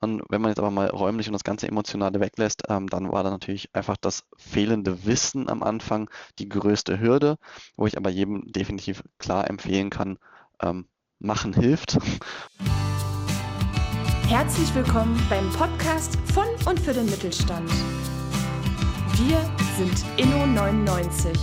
Und wenn man jetzt aber mal räumlich und das ganze Emotionale weglässt, dann war da natürlich einfach das fehlende Wissen am Anfang die größte Hürde, wo ich aber jedem definitiv klar empfehlen kann, machen hilft. Herzlich willkommen beim Podcast von und für den Mittelstand. Wir sind Inno99.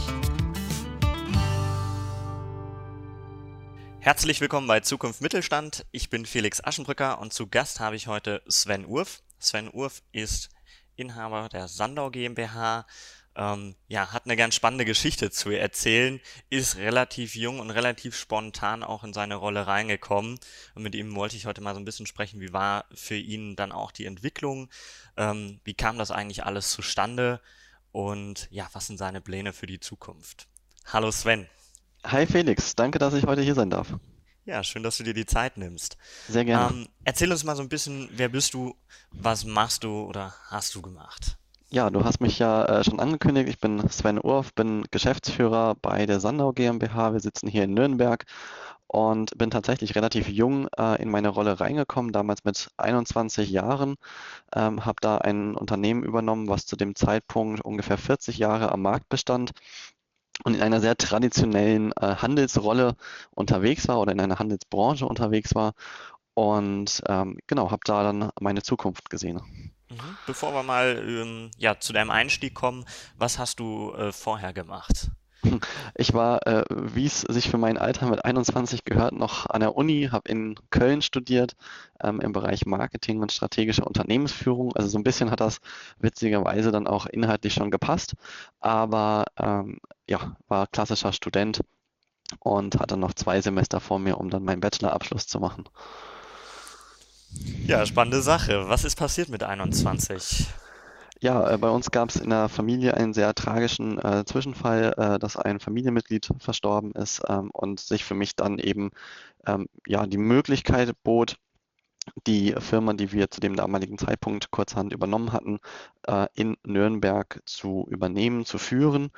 Herzlich willkommen bei Zukunft Mittelstand. Ich bin Felix Aschenbrücker und zu Gast habe ich heute Sven Urf. Sven Urf ist Inhaber der Sandau GmbH. Hat eine ganz spannende Geschichte zu erzählen, ist relativ jung und relativ spontan auch in seine Rolle reingekommen. Und mit ihm wollte ich heute mal so ein bisschen sprechen, wie war für ihn dann auch die Entwicklung, wie kam das eigentlich alles zustande und ja, was sind seine Pläne für die Zukunft? Hallo Sven. Hi Felix, danke, dass ich heute hier sein darf. Ja, schön, dass du dir die Zeit nimmst. Sehr gerne. Erzähl uns mal so ein bisschen, wer bist du, was machst du oder hast du gemacht? Ja, du hast mich ja schon angekündigt. Ich bin Sven Urf, bin Geschäftsführer bei der Sandau GmbH. Wir sitzen hier in Nürnberg und bin tatsächlich relativ jung in meine Rolle reingekommen, damals mit 21 Jahren. Habe da ein Unternehmen übernommen, was zu dem Zeitpunkt ungefähr 40 Jahre am Markt bestand und in einer sehr traditionellen Handelsrolle unterwegs war oder in einer Handelsbranche unterwegs war. Und genau, habe da dann meine Zukunft gesehen. Bevor wir mal zu deinem Einstieg kommen, was hast du vorher gemacht? Ich war, wie es sich für mein Alter mit 21 gehört, noch an der Uni, habe in Köln studiert, im Bereich Marketing und strategische Unternehmensführung. Also so ein bisschen hat das witzigerweise dann auch inhaltlich schon gepasst, aber ja, war klassischer Student und hatte noch 2 Semester vor mir, um dann meinen Bachelorabschluss zu machen. Ja, spannende Sache. Was ist passiert mit 21? Ja, bei uns gab es in der Familie einen sehr tragischen Zwischenfall, dass ein Familienmitglied verstorben ist und sich für mich dann eben ja, die Möglichkeit bot, die Firma, die wir zu dem damaligen Zeitpunkt kurzerhand übernommen hatten, in Nürnberg zu übernehmen, zu führen.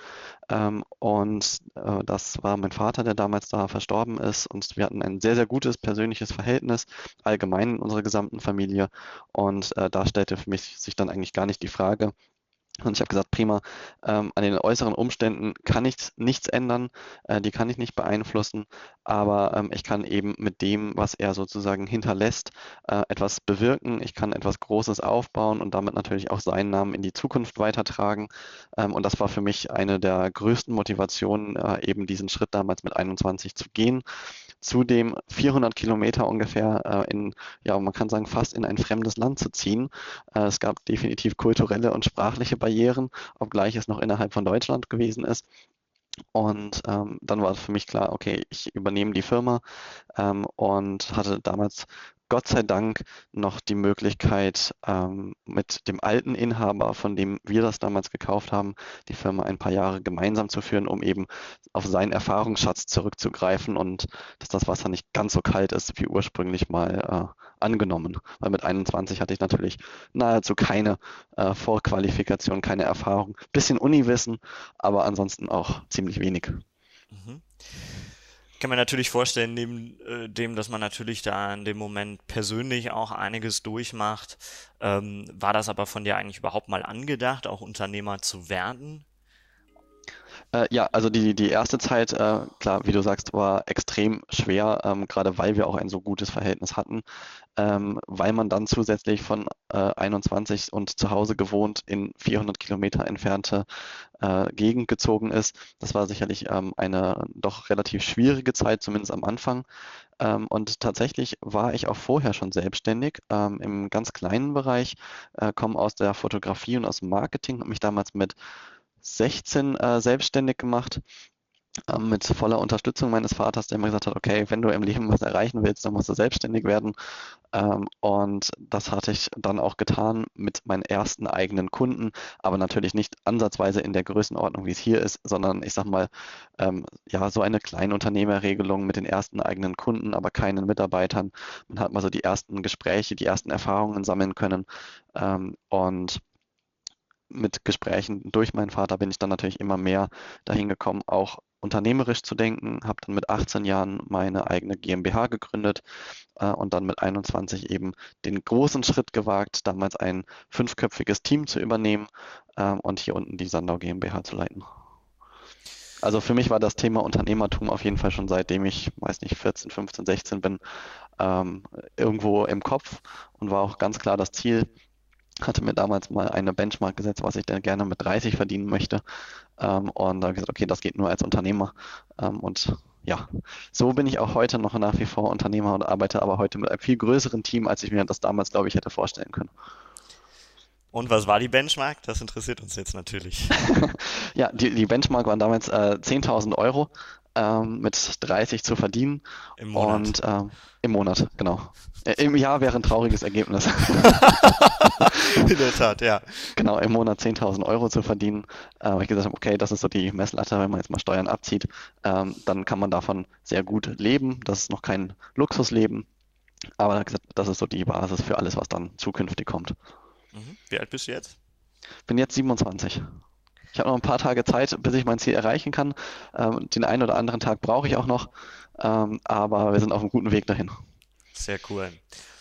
Das war mein Vater, der damals da verstorben ist. Und wir hatten ein sehr, sehr gutes persönliches Verhältnis, allgemein in unserer gesamten Familie. Und da stellte für mich sich dann eigentlich gar nicht die Frage, und ich habe gesagt, prima, an den äußeren Umständen kann ich nichts ändern, die kann ich nicht beeinflussen, aber ich kann eben mit dem, was er sozusagen hinterlässt, etwas bewirken. Ich kann etwas Großes aufbauen und damit natürlich auch seinen Namen in die Zukunft weitertragen. Und das war für mich eine der größten Motivationen, eben diesen Schritt damals mit 21 zu gehen. Zudem 400 Kilometer ungefähr ja, man kann sagen, fast in ein fremdes Land zu ziehen. Es gab definitiv kulturelle und sprachliche Barrieren, obgleich es noch innerhalb von Deutschland gewesen ist. Und dann war für mich klar, okay, ich übernehme die Firma und hatte damals Gott sei Dank noch die Möglichkeit, mit dem alten Inhaber, von dem wir das damals gekauft haben, die Firma ein paar Jahre gemeinsam zu führen, um eben auf seinen Erfahrungsschatz zurückzugreifen und dass das Wasser nicht ganz so kalt ist, wie ursprünglich mal angenommen. Weil mit 21 hatte ich natürlich nahezu keine Vorqualifikation, keine Erfahrung. Bisschen Uniwissen, aber ansonsten auch ziemlich wenig. Mhm. Kann man natürlich vorstellen, neben dem, dass man natürlich da in dem Moment persönlich auch einiges durchmacht, war das aber von dir eigentlich überhaupt mal angedacht, auch Unternehmer zu werden? Ja, also die erste Zeit, klar, wie du sagst, war extrem schwer, gerade weil wir auch ein so gutes Verhältnis hatten, weil man dann zusätzlich von 21 und zu Hause gewohnt in 400 Kilometer entfernte Gegend gezogen ist. Das war sicherlich eine doch relativ schwierige Zeit, zumindest am Anfang. Und tatsächlich war ich auch vorher schon selbstständig, im ganz kleinen Bereich, komme aus der Fotografie und aus dem Marketing, habe mich damals mit 16 selbstständig gemacht, mit voller Unterstützung meines Vaters, der immer gesagt hat, okay, wenn du im Leben was erreichen willst, dann musst du selbstständig werden. Und das hatte ich dann auch getan mit meinen ersten eigenen Kunden, aber natürlich nicht ansatzweise in der Größenordnung, wie es hier ist, sondern ich sag mal, ja, so eine Kleinunternehmerregelung mit den ersten eigenen Kunden, aber keinen Mitarbeitern. Man hat mal so die ersten Gespräche, die ersten Erfahrungen sammeln können. Und mit Gesprächen durch meinen Vater bin ich dann natürlich immer mehr dahin gekommen, auch unternehmerisch zu denken, habe dann mit 18 Jahren meine eigene GmbH gegründet und dann mit 21 eben den großen Schritt gewagt, damals ein 5-köpfiges Team zu übernehmen und hier unten die Sandau GmbH zu leiten. Also für mich war das Thema Unternehmertum auf jeden Fall schon seitdem ich, weiß nicht, 14, 15, 16 bin, irgendwo im Kopf und war auch ganz klar das Ziel. Hatte mir damals mal eine Benchmark gesetzt, was ich denn gerne mit 30 verdienen möchte. Und da habe ich gesagt, okay, das geht nur als Unternehmer. Und ja, so bin ich auch heute noch nach wie vor Unternehmer und arbeite aber heute mit einem viel größeren Team, als ich mir das damals, glaube ich, hätte vorstellen können. Und was war die Benchmark? Das interessiert uns jetzt natürlich. Ja, die Benchmark waren damals 10.000 Euro mit 30 zu verdienen Im Monat. und im Monat, genau. Im Jahr wäre ein trauriges Ergebnis. In der Tat, ja. Genau, im Monat 10.000 Euro zu verdienen. Weil ich gesagt habe, okay, das ist so die Messlatte, wenn man jetzt mal Steuern abzieht, dann kann man davon sehr gut leben. Das ist noch kein Luxusleben, aber wie gesagt, das ist so die Basis für alles, was dann zukünftig kommt. Mhm. Wie alt bist du jetzt? Bin jetzt 27. Ich habe noch ein paar Tage Zeit, bis ich mein Ziel erreichen kann. Den einen oder anderen Tag brauche ich auch noch, aber wir sind auf einem guten Weg dahin. Sehr cool.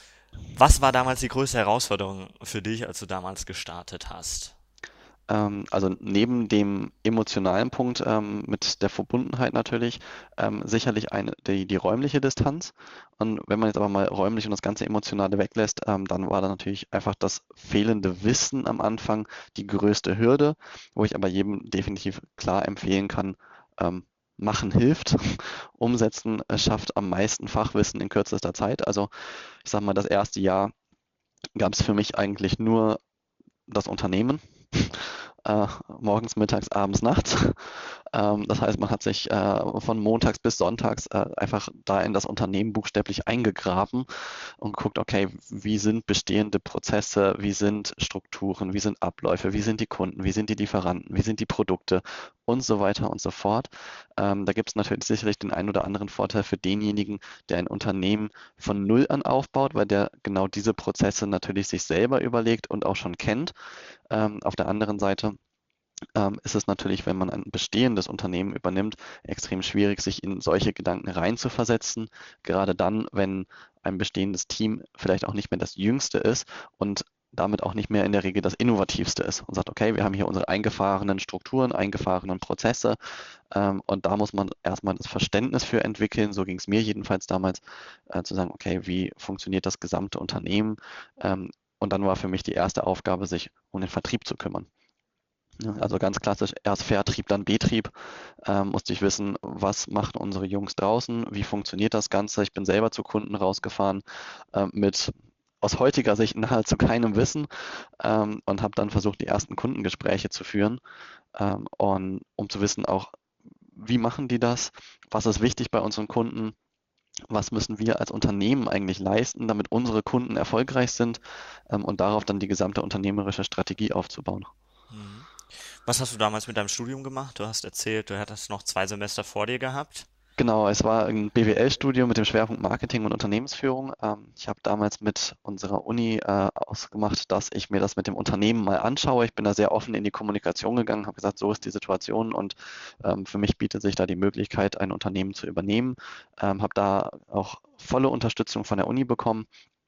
Was war damals die größte Herausforderung für dich, als du damals gestartet hast? Also neben dem emotionalen Punkt mit der Verbundenheit natürlich sicherlich die räumliche Distanz. Und wenn man jetzt aber mal räumlich und das ganze Emotionale weglässt, dann war da natürlich einfach das fehlende Wissen am Anfang die größte Hürde, wo ich aber jedem definitiv klar empfehlen kann, machen hilft, umsetzen schafft am meisten Fachwissen in kürzester Zeit. Also ich sage mal, das erste Jahr gab es für mich eigentlich nur das Unternehmen. Morgens, mittags, abends, nachts. Das heißt, man hat sich von montags bis sonntags einfach da in das Unternehmen buchstäblich eingegraben und guckt, okay, wie sind bestehende Prozesse, wie sind Strukturen, wie sind Abläufe, wie sind die Kunden, wie sind die Lieferanten, wie sind die Produkte und so weiter und so fort. Da gibt es natürlich sicherlich den einen oder anderen Vorteil für denjenigen, der ein Unternehmen von Null an aufbaut, weil der genau diese Prozesse natürlich sich selber überlegt und auch schon kennt. Auf der anderen Seite ist es natürlich, wenn man ein bestehendes Unternehmen übernimmt, extrem schwierig, sich in solche Gedanken reinzuversetzen. Gerade dann, wenn ein bestehendes Team vielleicht auch nicht mehr das jüngste ist und damit auch nicht mehr in der Regel das innovativste ist und sagt, okay, wir haben hier unsere eingefahrenen Strukturen, eingefahrenen Prozesse und da muss man erstmal das Verständnis für entwickeln, so ging es mir jedenfalls damals, zu sagen, okay, wie funktioniert das gesamte Unternehmen und dann war für mich die erste Aufgabe, sich um den Vertrieb zu kümmern. Also ganz klassisch, erst Vertrieb, dann Betrieb. Musste ich wissen, was machen unsere Jungs draußen, wie funktioniert das Ganze. Ich bin selber zu Kunden rausgefahren mit aus heutiger Sicht nahezu keinem Wissen und habe dann versucht, die ersten Kundengespräche zu führen und um zu wissen auch, wie machen die das, was ist wichtig bei unseren Kunden, was müssen wir als Unternehmen eigentlich leisten, damit unsere Kunden erfolgreich sind und darauf dann die gesamte unternehmerische Strategie aufzubauen. Mhm. Was hast du damals mit deinem Studium gemacht? Du hast erzählt, du hattest noch 2 Semester vor dir gehabt. Genau, es war ein BWL-Studium mit dem Schwerpunkt Marketing und Unternehmensführung. Ich habe damals mit unserer Uni ausgemacht, dass ich mir das mit dem Unternehmen mal anschaue. Ich bin da sehr offen in die Kommunikation gegangen, habe gesagt, so ist die Situation und für mich bietet sich da die Möglichkeit, ein Unternehmen zu übernehmen. Habe da auch volle Unterstützung von der Uni bekommen.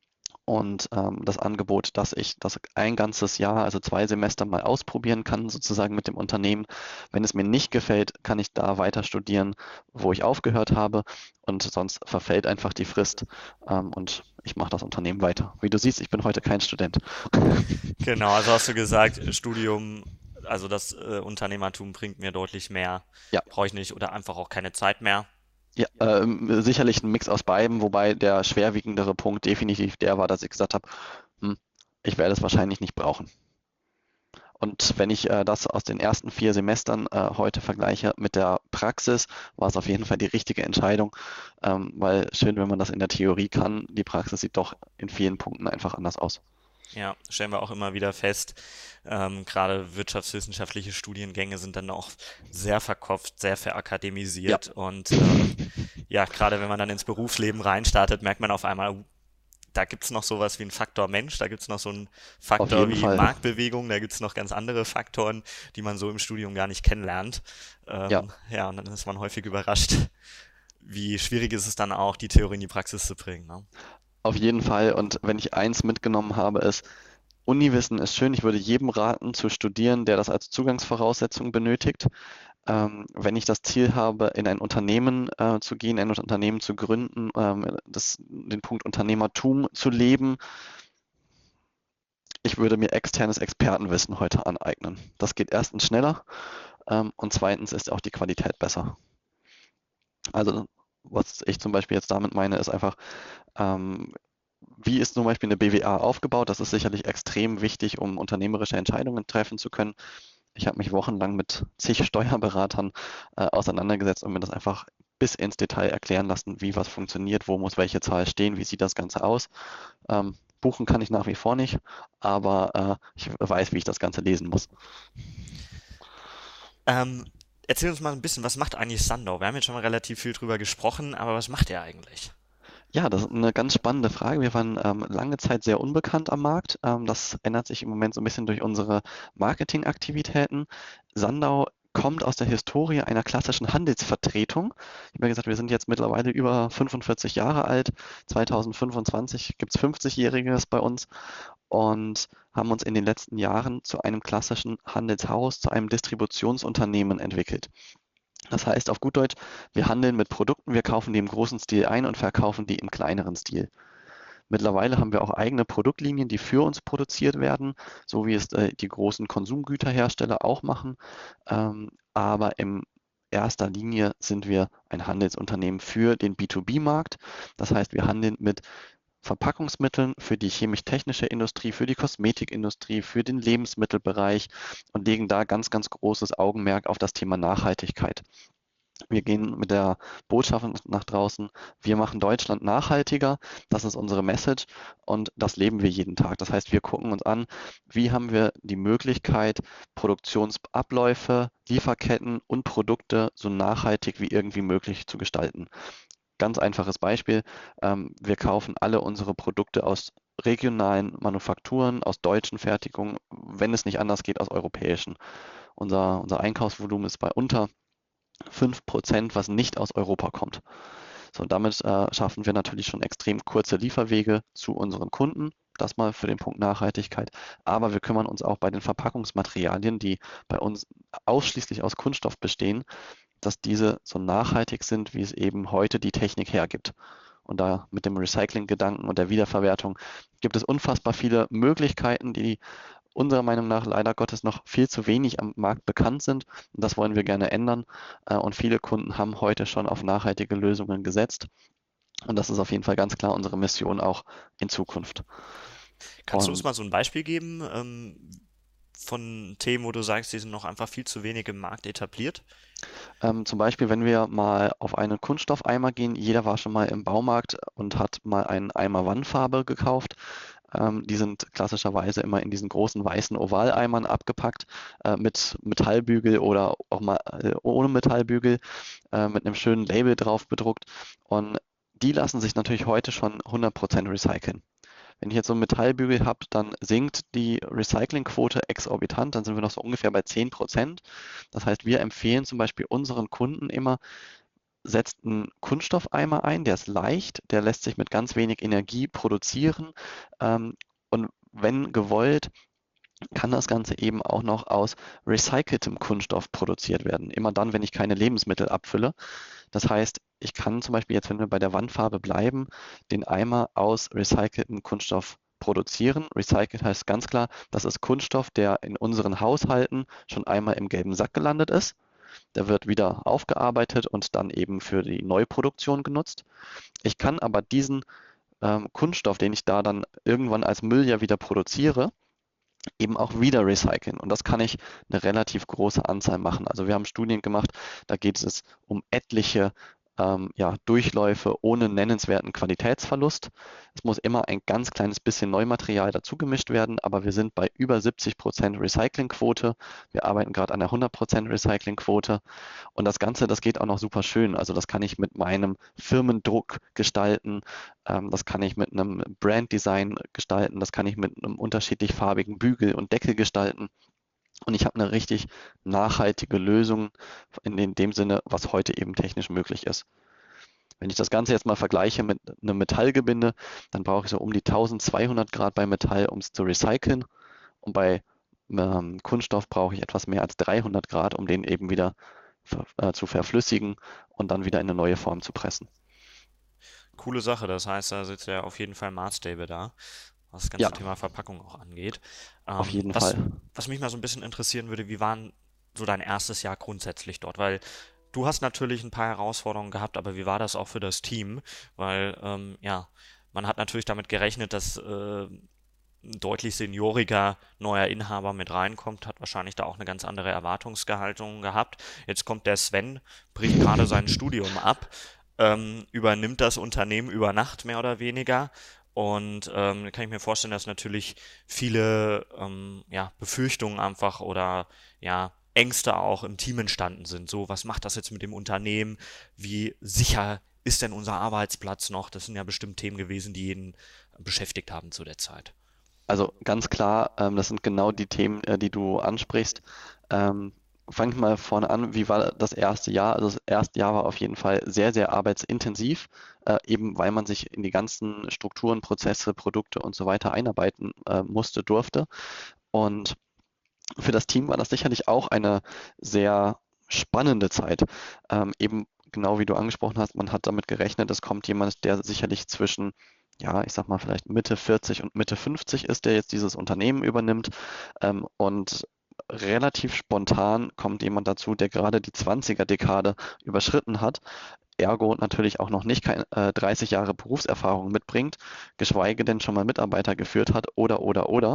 Und das Angebot, dass ich das ein ganzes Jahr, also 2 Semester mal ausprobieren kann, sozusagen mit dem Unternehmen. Wenn es mir nicht gefällt, kann ich da weiter studieren, wo ich aufgehört habe. Und sonst verfällt einfach die Frist und ich mache das Unternehmen weiter. Wie du siehst, ich bin heute kein Student. Genau, also hast du gesagt, Studium, also das Unternehmertum bringt mir deutlich mehr, Ja. brauche ich nicht oder einfach auch keine Zeit mehr. Ja, sicherlich ein Mix aus beidem, wobei der schwerwiegendere Punkt definitiv der war, dass ich gesagt habe, ich werde es wahrscheinlich nicht brauchen. Und wenn ich das aus den ersten 4 Semestern heute vergleiche mit der Praxis, war es auf jeden Fall die richtige Entscheidung, weil schön, wenn man das in der Theorie kann, die Praxis sieht doch in vielen Punkten einfach anders aus. Ja, stellen wir auch immer wieder fest, gerade wirtschaftswissenschaftliche Studiengänge sind dann auch sehr verkopft, sehr verakademisiert und ja, gerade wenn man dann ins Berufsleben reinstartet, merkt man auf einmal, da gibt es noch sowas wie einen Faktor Mensch, da gibt es noch so einen Auf Faktor jeden wie Fall. Marktbewegung, da gibt es noch ganz andere Faktoren, die man so im Studium gar nicht kennenlernt. Ja, Ja, und dann ist man häufig überrascht, wie schwierig ist es dann auch, die Theorie in die Praxis zu bringen. Ne? auf jeden Fall. Und wenn ich eins mitgenommen habe, ist, Uniwissen ist schön. Ich würde jedem raten, zu studieren, der das als Zugangsvoraussetzung benötigt. Wenn ich das Ziel habe, in ein Unternehmen zu gehen, ein Unternehmen zu gründen, den Punkt Unternehmertum zu leben, ich würde mir externes Expertenwissen heute aneignen. Das geht erstens schneller und zweitens ist auch die Qualität besser. Also was ich zum Beispiel jetzt damit meine, ist einfach, ähm, wie ist zum Beispiel eine BWA aufgebaut? Das ist sicherlich extrem wichtig, um unternehmerische Entscheidungen treffen zu können. Ich habe mich wochenlang mit zig Steuerberatern auseinandergesetzt und mir das einfach bis ins Detail erklären lassen, wie was funktioniert, wo muss welche Zahl stehen, wie sieht das Ganze aus. Buchen kann ich nach wie vor nicht, aber ich weiß, wie ich das Ganze lesen muss. Ähm, Erzähl uns mal ein bisschen, was macht eigentlich Sandow? Wir haben jetzt schon mal relativ viel drüber gesprochen, aber was macht ihr eigentlich? Ja, das ist eine ganz spannende Frage. Wir waren lange Zeit sehr unbekannt am Markt. Das ändert sich im Moment so ein bisschen durch unsere Marketingaktivitäten. Sandow kommt aus der Historie einer klassischen Handelsvertretung. Ich habe ja gesagt, wir sind jetzt mittlerweile über 45 Jahre alt. 2025 gibt es 50-Jähriges bei uns und haben uns in den letzten Jahren zu einem klassischen Handelshaus, zu einem Distributionsunternehmen entwickelt. Das heißt auf gut Deutsch, wir handeln mit Produkten, wir kaufen die im großen Stil ein und verkaufen die im kleineren Stil. Mittlerweile haben wir auch eigene Produktlinien, die für uns produziert werden, so wie es die großen Konsumgüterhersteller auch machen. Aber in erster Linie sind wir ein Handelsunternehmen für den B2B-Markt. Das heißt, wir handeln mit Verpackungsmitteln für die chemisch-technische Industrie, für die Kosmetikindustrie, für den Lebensmittelbereich und legen da ganz, ganz großes Augenmerk auf das Thema Nachhaltigkeit. Wir gehen mit der Botschaft nach draußen, wir machen Deutschland nachhaltiger, das ist unsere Message und das leben wir jeden Tag. Das heißt, wir gucken uns an, wie haben wir die Möglichkeit, Produktionsabläufe, Lieferketten und Produkte so nachhaltig wie irgendwie möglich zu gestalten. Ganz einfaches Beispiel, wir kaufen alle unsere Produkte aus regionalen Manufakturen, aus deutschen Fertigungen, wenn es nicht anders geht, aus europäischen. Unser Einkaufsvolumen ist bei unter 5%, was nicht aus Europa kommt. So, und damit schaffen wir natürlich schon extrem kurze Lieferwege zu unseren Kunden. Das mal für den Punkt Nachhaltigkeit. Aber wir kümmern uns auch bei den Verpackungsmaterialien, die bei uns ausschließlich aus Kunststoff bestehen, dass diese so nachhaltig sind, wie es eben heute die Technik hergibt. Und da mit dem Recycling-Gedanken und der Wiederverwertung gibt es unfassbar viele Möglichkeiten, die unserer Meinung nach leider Gottes noch viel zu wenig am Markt bekannt sind. Und das wollen wir gerne ändern. Und viele Kunden haben heute schon auf nachhaltige Lösungen gesetzt. Und das ist auf jeden Fall ganz klar unsere Mission auch in Zukunft. Kannst du uns Und mal so ein Beispiel geben, von Themen, wo du sagst, die sind noch einfach viel zu wenig im Markt etabliert? zum Beispiel, wenn wir mal auf einen Kunststoffeimer gehen, jeder war schon mal im Baumarkt und hat mal einen Eimer Wandfarbe gekauft. Die sind klassischerweise immer in diesen großen weißen Ovaleimern abgepackt, mit Metallbügel oder auch mal ohne Metallbügel, mit einem schönen Label drauf bedruckt. Und die lassen sich natürlich heute schon 100% recyceln. Wenn ich jetzt so einen Metallbügel habe, dann sinkt die Recyclingquote exorbitant, dann sind wir noch so ungefähr bei 10%. Das heißt, wir empfehlen zum Beispiel unseren Kunden immer, setzt einen Kunststoffeimer ein, der ist leicht, der lässt sich mit ganz wenig Energie produzieren und wenn gewollt, kann das Ganze eben auch noch aus recyceltem Kunststoff produziert werden. Immer dann, wenn ich keine Lebensmittel abfülle. Das heißt, ich kann zum Beispiel jetzt, wenn wir bei der Wandfarbe bleiben, den Eimer aus recyceltem Kunststoff produzieren. Recycelt heißt ganz klar, das ist Kunststoff, der in unseren Haushalten schon einmal im gelben Sack gelandet ist. Der wird wieder aufgearbeitet und dann eben für die Neuproduktion genutzt. Ich kann aber diesen Kunststoff, den ich da dann irgendwann als Müll ja wieder produziere, eben auch wieder recyceln. Und das kann ich eine relativ große Anzahl machen. Also wir haben Studien gemacht, da geht es um etliche Durchläufe ohne nennenswerten Qualitätsverlust. Es muss immer ein ganz kleines bisschen Neumaterial dazugemischt werden, aber wir sind bei über 70% Recyclingquote. Wir arbeiten gerade an der 100% Recyclingquote. Und das Ganze, das geht auch noch super schön. Also das kann ich mit meinem Firmendruck gestalten, das kann ich mit einem Branddesign gestalten, das kann ich mit einem unterschiedlich farbigen Bügel und Deckel gestalten. Und ich habe eine richtig nachhaltige Lösung in dem Sinne, was heute eben technisch möglich ist. Wenn ich das Ganze jetzt mal vergleiche mit einem Metallgebinde, dann brauche ich so um die 1200 Grad bei Metall, um es zu recyceln. Und bei Kunststoff brauche ich etwas mehr als 300 Grad, um den eben wieder zu verflüssigen und dann wieder in eine neue Form zu pressen. Coole Sache, das heißt, da sitzt ja auf jeden Fall Maßstäbe da, was das Ja, ganze Thema Verpackung auch angeht. auf jeden Was, Fall. was mich mal so ein bisschen interessieren würde, wie war denn so dein erstes Jahr grundsätzlich dort? Weil du hast natürlich ein paar Herausforderungen gehabt, aber wie war das auch für das Team? Weil, ja, man hat natürlich damit gerechnet, dass ein deutlich senioriger neuer Inhaber mit reinkommt, hat wahrscheinlich da auch eine ganz andere Erwartungshaltung gehabt. Jetzt kommt der Sven, bricht gerade sein Studium ab, übernimmt das Unternehmen über Nacht mehr oder weniger. Und da kann ich mir vorstellen, dass natürlich viele ja, Befürchtungen einfach oder ja, Ängste auch im Team entstanden sind. So, was macht das jetzt mit dem Unternehmen? Wie sicher ist denn unser Arbeitsplatz noch? Das sind ja bestimmt Themen gewesen, die ihn beschäftigt haben zu der Zeit. Also ganz klar, das sind genau die Themen, die du ansprichst. Fange ich mal vorne an, wie war das erste Jahr? Also das erste Jahr war auf jeden Fall sehr, sehr arbeitsintensiv, eben weil man sich in die ganzen Strukturen, Prozesse, Produkte und so weiter einarbeiten musste, durfte. Und für das Team war das sicherlich auch eine sehr spannende Zeit. Eben genau wie du angesprochen hast, man hat damit gerechnet, es kommt jemand, der sicherlich zwischen, ja, ich sag mal, vielleicht Mitte 40 und Mitte 50 ist, der jetzt dieses Unternehmen übernimmt. Und relativ spontan kommt jemand dazu, der gerade die 20er-Dekade überschritten hat, ergo natürlich auch noch nicht 30 Jahre Berufserfahrung mitbringt, geschweige denn schon mal Mitarbeiter geführt hat oder.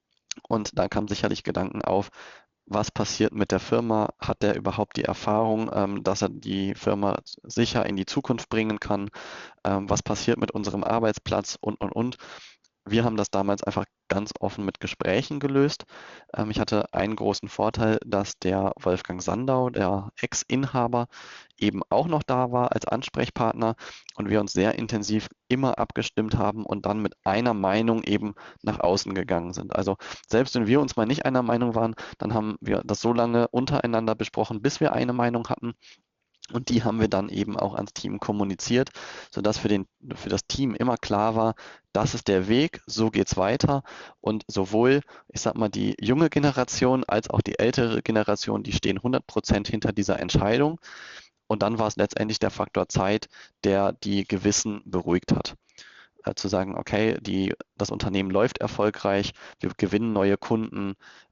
Und da kamen sicherlich Gedanken auf, was passiert mit der Firma? Hat der überhaupt die Erfahrung, dass er die Firma sicher in die Zukunft bringen kann? Was passiert mit unserem Arbeitsplatz und. Wir haben das damals einfach ganz offen mit Gesprächen gelöst. Ich hatte einen großen Vorteil, dass der Wolfgang Sandau, der Ex-Inhaber, eben auch noch da war als Ansprechpartner und wir uns sehr intensiv immer abgestimmt haben und dann mit einer Meinung eben nach außen gegangen sind. Also selbst wenn wir uns mal nicht einer Meinung waren, dann haben wir das so lange untereinander besprochen, bis wir eine Meinung hatten. Und die haben wir dann eben auch ans Team kommuniziert, sodass für das Team immer klar war, das ist der Weg, so geht's weiter. Und sowohl, ich sag mal, die junge Generation als auch die ältere Generation, die stehen 100% hinter dieser Entscheidung. Und dann war es letztendlich der Faktor Zeit, der die Gewissen beruhigt hat. Zu sagen, okay, das Unternehmen läuft erfolgreich, wir gewinnen neue Kunden,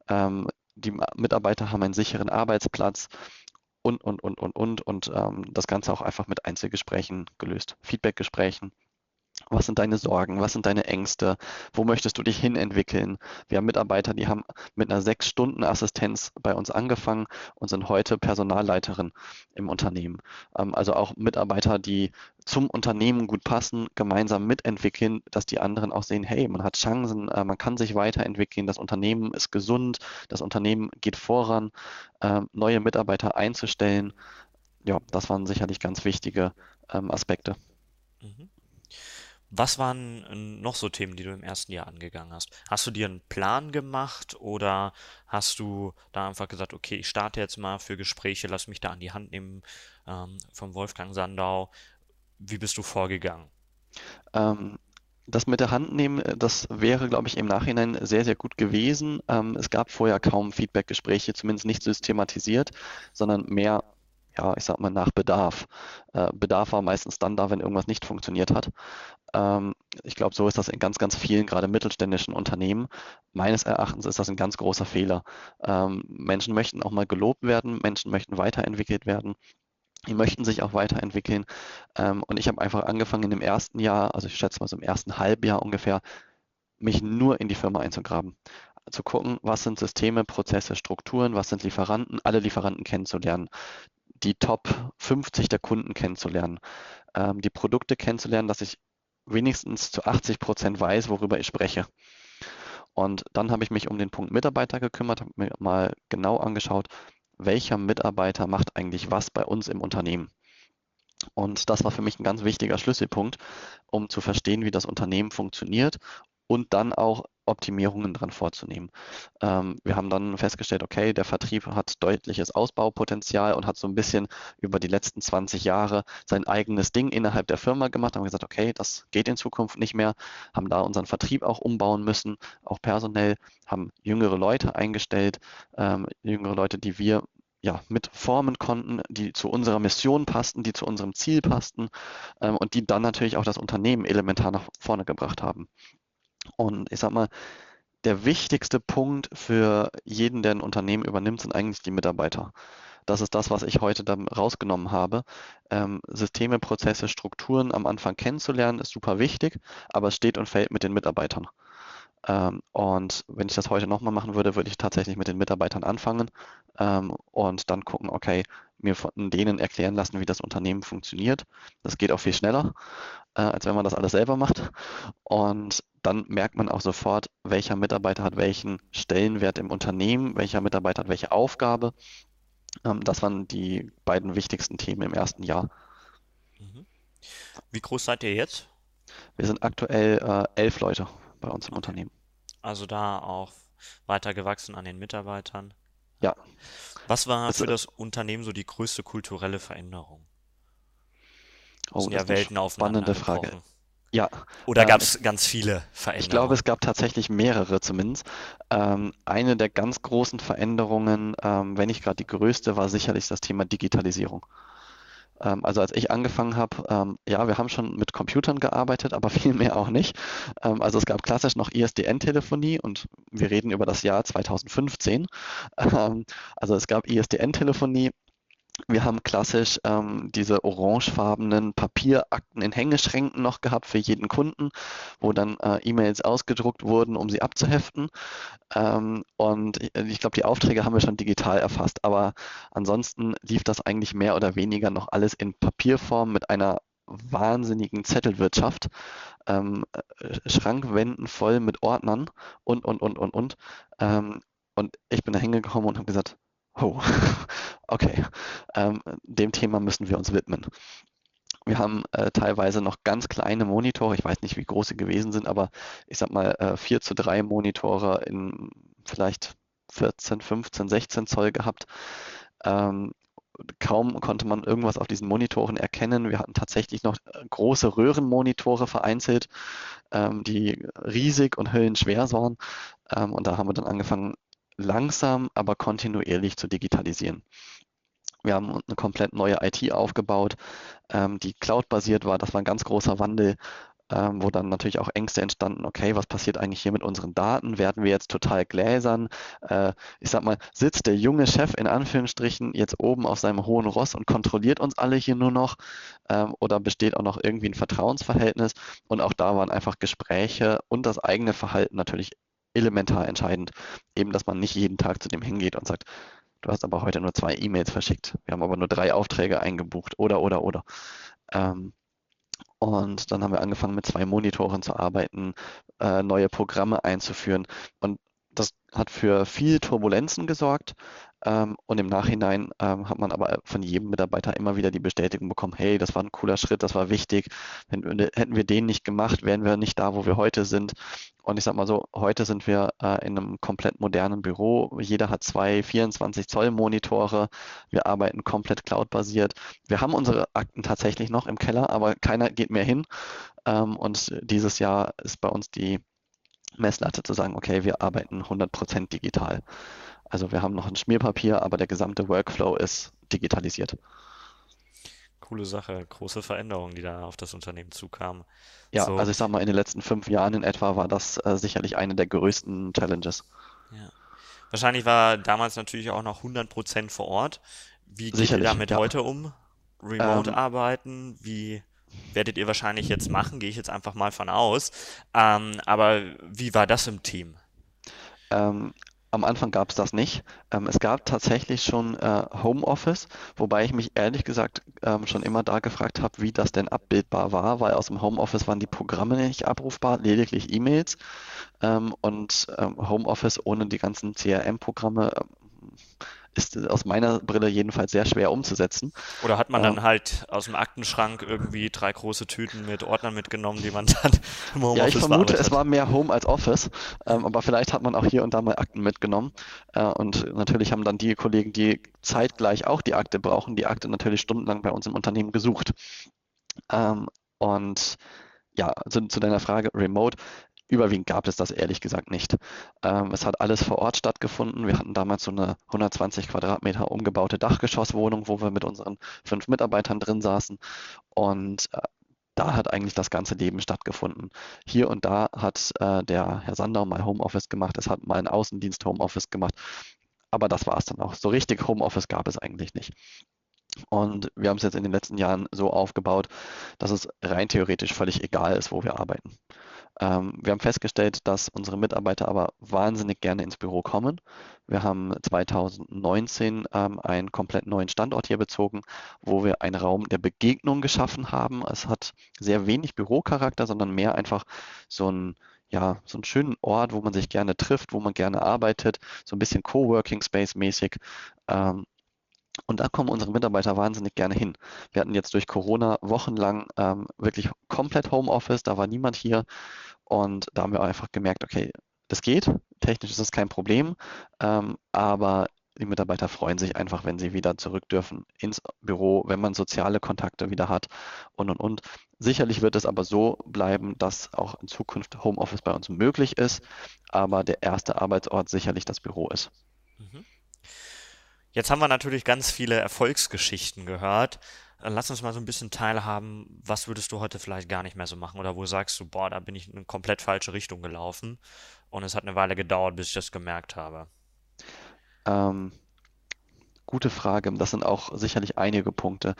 die Mitarbeiter haben einen sicheren Arbeitsplatz und das Ganze auch einfach mit Einzelgesprächen gelöst, Feedbackgesprächen. Was sind deine Sorgen? Was sind deine Ängste? Wo möchtest du dich hin entwickeln? Wir haben Mitarbeiter, die haben mit einer 6-Stunden-Assistenz bei uns angefangen und sind heute Personalleiterin im Unternehmen. Also auch Mitarbeiter, die zum Unternehmen gut passen, gemeinsam mitentwickeln, dass die anderen auch sehen, hey, man hat Chancen, man kann sich weiterentwickeln, das Unternehmen ist gesund, das Unternehmen geht voran, neue Mitarbeiter einzustellen. Ja, das waren sicherlich ganz wichtige Aspekte. Mhm. Was waren noch so Themen, die du im ersten Jahr angegangen hast? Hast du dir einen Plan gemacht oder hast du da einfach gesagt, okay, ich starte jetzt mal für Gespräche, lass mich da an die Hand nehmen vom Wolfgang Sandau. Wie bist du vorgegangen? Ähm, Das mit der Hand nehmen, das wäre, glaube ich, im Nachhinein sehr, sehr gut gewesen. Es gab vorher kaum Feedbackgespräche, zumindest nicht systematisiert, sondern mehr, ja, ich sag mal, nach Bedarf. Bedarf war meistens dann da, wenn irgendwas nicht funktioniert hat. Ich glaube, so ist das in ganz, ganz vielen, gerade mittelständischen Unternehmen. Meines Erachtens ist das ein ganz großer Fehler. Menschen möchten auch mal gelobt werden, Menschen möchten weiterentwickelt werden. Die möchten sich auch weiterentwickeln. Und ich habe einfach angefangen in dem ersten Jahr, also ich schätze mal so im ersten Halbjahr ungefähr, mich nur in die Firma einzugraben. Zu gucken, was sind Systeme, Prozesse, Strukturen, was sind Lieferanten, alle Lieferanten kennenzulernen, die Top 50 der Kunden kennenzulernen, die Produkte kennenzulernen, dass ich wenigstens zu 80% weiß, worüber ich spreche. Und dann habe ich mich um den Punkt Mitarbeiter gekümmert, habe mir mal genau angeschaut, welcher Mitarbeiter macht eigentlich was bei uns im Unternehmen. Und das war für mich ein ganz wichtiger Schlüsselpunkt, um zu verstehen, wie das Unternehmen funktioniert und dann auch Optimierungen dran vorzunehmen. Wir haben dann festgestellt, okay, der Vertrieb hat deutliches Ausbaupotenzial und hat so ein bisschen über die letzten 20 Jahre sein eigenes Ding innerhalb der Firma gemacht, haben gesagt, okay, das geht in Zukunft nicht mehr, haben da unseren Vertrieb auch umbauen müssen, auch personell, haben jüngere Leute eingestellt, jüngere Leute, die wir mit formen konnten, die zu unserer Mission passten, die zu unserem Ziel passten, und die dann natürlich auch das Unternehmen elementar nach vorne gebracht haben. Und ich sag mal, der wichtigste Punkt für jeden, der ein Unternehmen übernimmt, sind eigentlich die Mitarbeiter. Das ist das, was ich heute dann rausgenommen habe. Systeme, Prozesse, Strukturen am Anfang kennenzulernen, ist super wichtig, aber es steht und fällt mit den Mitarbeitern. Und wenn ich das heute nochmal machen würde, würde ich tatsächlich mit den Mitarbeitern anfangen, und dann gucken, okay, mir von denen erklären lassen, wie das Unternehmen funktioniert. Das geht auch viel schneller, als wenn man das alles selber macht. Und dann merkt man auch sofort, welcher Mitarbeiter hat welchen Stellenwert im Unternehmen, welcher Mitarbeiter hat welche Aufgabe. Das waren die beiden wichtigsten Themen im ersten Jahr. Mhm. Wie groß seid ihr jetzt? Wir sind aktuell 11 Leute bei uns im Okay. Unternehmen. Also da auch weiter gewachsen an den Mitarbeitern. Ja, Was war das, für das Unternehmen so die größte kulturelle Veränderung? Es sind das ja ist eine Welten aufeinander spannende Frage. gebrochen. Ja, Oder gab ich es ganz viele Ich glaube, Veränderungen? es gab tatsächlich mehrere zumindest. Eine der ganz großen Veränderungen, wenn nicht gerade die größte, war sicherlich das Thema Digitalisierung. Also als ich angefangen habe, ja, wir haben schon mit Computern gearbeitet, aber viel mehr auch nicht. Also es gab klassisch noch ISDN-Telefonie und wir reden über das Jahr 2015. Also es gab ISDN-Telefonie. Wir haben klassisch diese orangefarbenen Papierakten in Hängeschränken noch gehabt für jeden Kunden, wo dann E-Mails ausgedruckt wurden, um sie abzuheften. Und ich glaube, die Aufträge haben wir schon digital erfasst, aber ansonsten lief das eigentlich mehr oder weniger noch alles in Papierform mit einer wahnsinnigen Zettelwirtschaft, Schrankwänden voll mit Ordnern und. Und ich bin da hingekommen und habe gesagt, oh, okay, dem Thema müssen wir uns widmen. Wir haben teilweise noch ganz kleine Monitore, ich weiß nicht, wie groß sie gewesen sind, aber ich sag mal 4:3 Monitore in vielleicht 14, 15, 16 Zoll gehabt. Ähm, Kaum konnte man irgendwas auf diesen Monitoren erkennen. Wir hatten tatsächlich noch große Röhrenmonitore vereinzelt, die riesig und höllenschwer waren. Und da haben wir dann angefangen, langsam, aber kontinuierlich zu digitalisieren. Wir haben eine komplett neue IT aufgebaut, die Cloud-basiert war. Das war ein ganz großer Wandel, wo dann natürlich auch Ängste entstanden. Okay, was passiert eigentlich hier mit unseren Daten? Werden wir jetzt total gläsern? Ich sag mal, sitzt der junge Chef in Anführungsstrichen jetzt oben auf seinem hohen Ross und kontrolliert uns alle hier nur noch? Oder besteht auch noch irgendwie ein Vertrauensverhältnis? Und auch da waren einfach Gespräche und das eigene Verhalten natürlich elementar entscheidend. Eben, dass man nicht jeden Tag zu dem hingeht und sagt, du hast aber heute nur 2 E-Mails verschickt. Wir haben aber nur 3 Aufträge eingebucht oder. Ähm, und dann haben wir angefangen, mit 2 Monitoren zu arbeiten, neue Programme einzuführen. Und das hat für viel Turbulenzen gesorgt. Und im Nachhinein hat man aber von jedem Mitarbeiter immer wieder die Bestätigung bekommen, hey, das war ein cooler Schritt, das war wichtig. Hätten wir den nicht gemacht, wären wir nicht da, wo wir heute sind. Und ich sag mal so, heute sind wir in einem komplett modernen Büro. Jeder hat 2 24 Zoll Monitore. Wir arbeiten komplett cloudbasiert. Wir haben unsere Akten tatsächlich noch im Keller, aber keiner geht mehr hin. Und dieses Jahr ist bei uns die Messlatte zu sagen, okay, wir arbeiten 100% digital. Also wir haben noch ein Schmierpapier, aber der gesamte Workflow ist digitalisiert. Coole Sache, große Veränderungen, die da auf das Unternehmen zukamen. Ja, So, also ich sag mal, in den letzten 5 Jahren in etwa war das sicherlich eine der größten Challenges. ja. Wahrscheinlich war damals natürlich auch noch 100% vor Ort. Wie geht ihr Sicherlich, damit ja. heute um? Remote Ähm, arbeiten? Wie werdet ihr wahrscheinlich jetzt machen? Gehe ich jetzt einfach mal von aus. Aber wie war das im Team? ähm, am Anfang gab es das nicht. Es gab tatsächlich schon Homeoffice, wobei ich mich ehrlich gesagt schon immer da gefragt habe, wie das denn abbildbar war, weil aus dem Homeoffice waren die Programme nicht abrufbar, lediglich E-Mails. Und Homeoffice ohne die ganzen CRM-Programme ist aus meiner Brille jedenfalls sehr schwer umzusetzen. Oder hat man Ähm, dann halt aus dem Aktenschrank irgendwie 3 große Tüten mit Ordnern mitgenommen, die man dann im Ja, ich Homeoffice vermute, bearbeitet es hat? war mehr Home als Office, aber vielleicht hat man auch hier und da mal Akten mitgenommen. Und natürlich haben dann die Kollegen, die zeitgleich auch die Akte brauchen, die Akte natürlich stundenlang bei uns im Unternehmen gesucht. Ähm, und ja, zu deiner Frage, Remote, überwiegend gab es das ehrlich gesagt nicht. Es hat alles vor Ort stattgefunden. Wir hatten damals so eine 120 Quadratmeter umgebaute Dachgeschosswohnung, wo wir mit unseren 5 Mitarbeitern drin saßen. Und da hat eigentlich das ganze Leben stattgefunden. Hier und da hat der Herr Sandau mal Homeoffice gemacht, es hat mal ein Außendienst Homeoffice gemacht, aber das war es dann auch. So richtig Homeoffice gab es eigentlich nicht. Und wir haben es jetzt in den letzten Jahren so aufgebaut, dass es rein theoretisch völlig egal ist, wo wir arbeiten. Wir haben festgestellt, dass unsere Mitarbeiter aber wahnsinnig gerne ins Büro kommen. Wir haben 2019 einen komplett neuen Standort hier bezogen, wo wir einen Raum der Begegnung geschaffen haben. Es hat sehr wenig Bürocharakter, sondern mehr einfach so ein ja, so einen schönen Ort, wo man sich gerne trifft, wo man gerne arbeitet, so ein bisschen Coworking Space mäßig. Ähm, und da kommen unsere Mitarbeiter wahnsinnig gerne hin. Wir hatten jetzt durch Corona wochenlang wirklich komplett Homeoffice, da war niemand hier. Und da haben wir einfach gemerkt, okay, das geht, technisch ist das kein Problem, aber die Mitarbeiter freuen sich einfach, wenn sie wieder zurück dürfen ins Büro, wenn man soziale Kontakte wieder hat und. Sicherlich wird es aber so bleiben, dass auch in Zukunft Homeoffice bei uns möglich ist, aber der erste Arbeitsort sicherlich das Büro ist. Mhm. Jetzt haben wir natürlich ganz viele Erfolgsgeschichten gehört. Lass uns mal so ein bisschen teilhaben, was würdest du heute vielleicht gar nicht mehr so machen oder wo sagst du, boah, da bin ich in eine komplett falsche Richtung gelaufen und es hat eine Weile gedauert, bis ich das gemerkt habe. Ähm, Gute Frage. Das sind auch sicherlich einige Punkte.